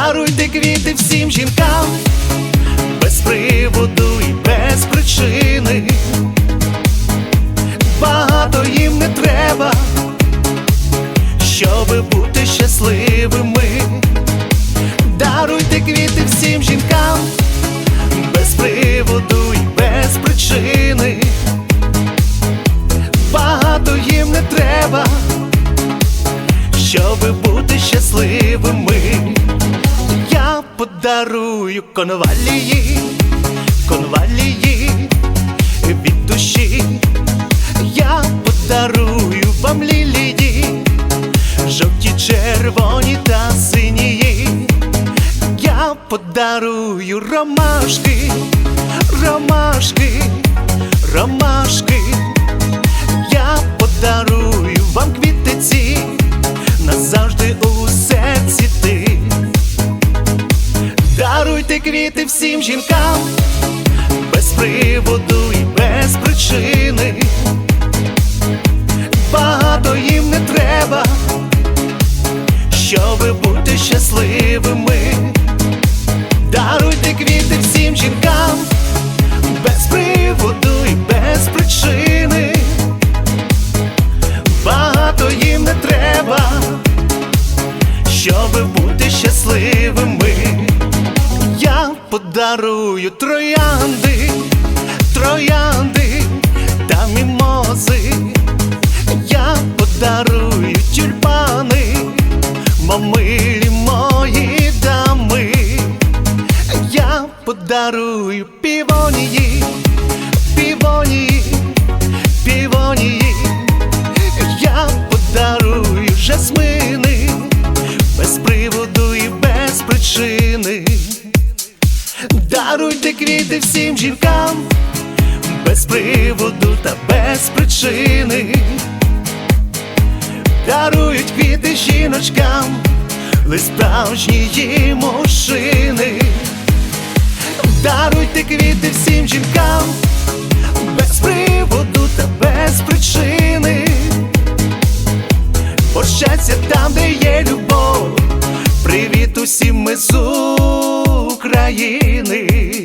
Даруйте квіти всім жінкам, без приводу і без причини. Багато їм не треба, щоби бути щасливими. Даруйте квіти всім жінкам, без приводу і без причини. Багато їм не треба, щоби бути щасливими. Я подарую конвалії, конвалії від душі. Я подарую вам лілії, жовті, червоні та синії. Я подарую ромашки, ромашки, ромашки. Я подарую вам квіти ці, назавжди у серці ти. Даруйте квіти всім жінкам, без приводу і без причини. Багато їм не треба, щоби бути щасливими. Даруйте квіти всім жінкам, без приводу і без причини. Багато їм не треба, щоби бути щасливими. Я подарую троянди, троянди та мімози. Я подарую тюльпани, милі мої дами. Я подарую півонії, півонії, півонії. Я подарую жасмини, без приводу і без причини. Даруйте квіти всім жінкам, без приводу та без причини. Дарують квіти жіночкам лиш справжні мужчини. Даруйте квіти всім жінкам, без приводу та без причини. Бо щастя там, де є любов. Привіт усім ми з України.